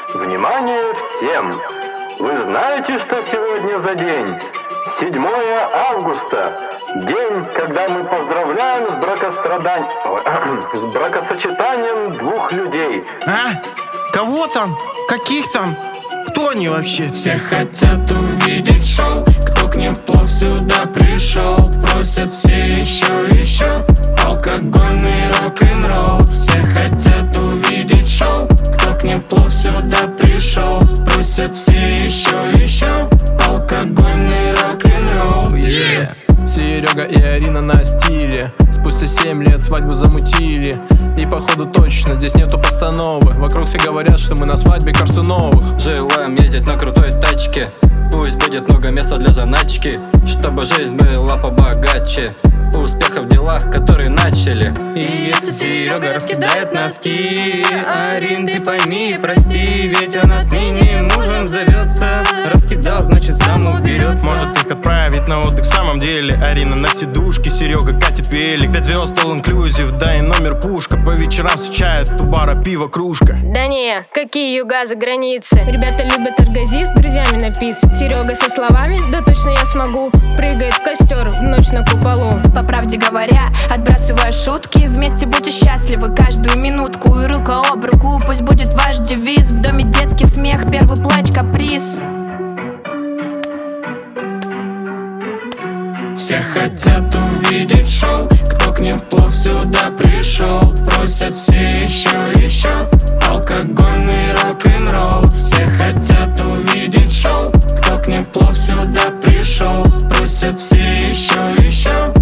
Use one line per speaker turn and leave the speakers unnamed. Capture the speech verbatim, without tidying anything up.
Внимание всем! Вы знаете, что сегодня за день? седьмое августа. День, когда мы поздравляем с бракостраданием, с бракосочетанием двух людей.
А? Кого там? Каких там? Кто они вообще?
Все хотят увидеть шоу. Кто к ним вплоть сюда пришел? Просят все еще, еще. Алкогольный рок-н-ролл. Все хотят увидеть шоу. Кто к ним вплоть сюда пришел? Просят все еще, еще. Алкогольный рок-н-ролл.
Yeah. Серега и Арина на стиле. Спустя семь лет свадьбу замутили. И походу точно здесь нету постановы. Вокруг все говорят, что мы на свадьбе Корсуновых.
Желаем ездить на крутой тачке. Пусть будет много места для заначки, чтобы жизнь была побогаче. Успеха в делах, которые начали.
И если Серега раскидает носки, Арин, ты пойми и прости, ведь он отныне мужем зовется. Раскидал, значит сам уберется.
Может их отправить на отдых в самом деле. Арина на сидушке, Серега катит велик. Пять звезд, all inclusive, да и номер пушка. По вечерам встречает у бара пиво кружка.
Да не, какие юга за границы. Ребята любят оргази с друзьями напиться. Серега со словами, да точно я смогу. Прыгает в костер в ночь на куполу.
По правде говоря, отбрасывая шутки, вместе будьте счастливы каждую минутку. И рука об руку, пусть будет ваш девиз. В доме детский смех, первый плач, каприз.
Все хотят увидеть шоу. Кто к ним вплоть сюда пришел? Просят все еще, еще. Алкогольный рок-н-ролл. Все хотят увидеть шоу. Кто к ним вплоть сюда пришел? Просят все еще, еще.